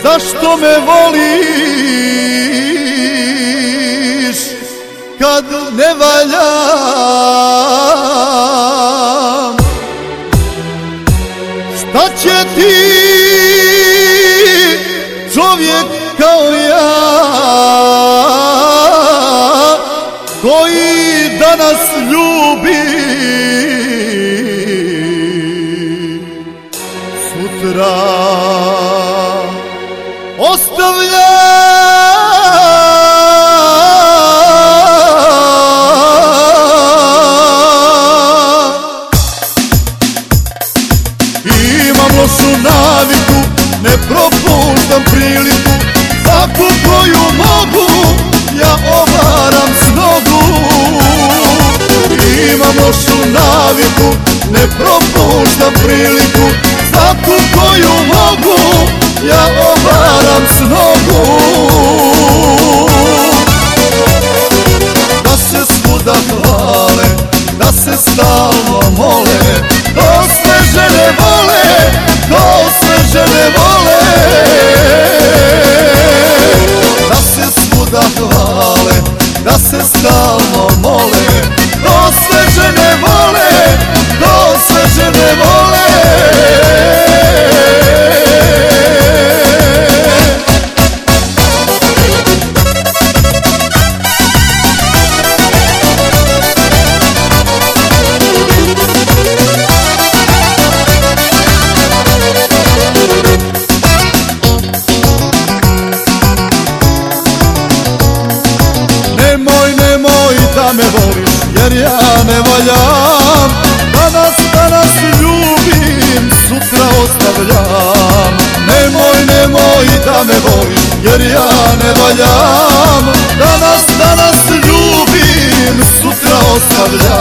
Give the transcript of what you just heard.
zašto me voliš kad ne valjam? Šta će ti čovjek kao ja, koji danas ljubi, sutra ostavlja? Imam lošu naviku, ne propuštam priliku, svaku koju mogu ja ovaram s nogu. Imam lošu naviku, ne propuštam priliku, svaku koju mogu ja ovaram s nogu. Da se svuda hvale, da se stalno mole, to sve žene vole, to sve žene vole. Da se svuda hvale, da se stalno mole, to sve žene vole, to sve žene vole. Nemoj da me voliš, jer ja ne valjam. Danas ljubim, sutra ostavljam. Nemoj da me voliš, jer ja ne valjam. Danas ljubim, sutra ostavljam.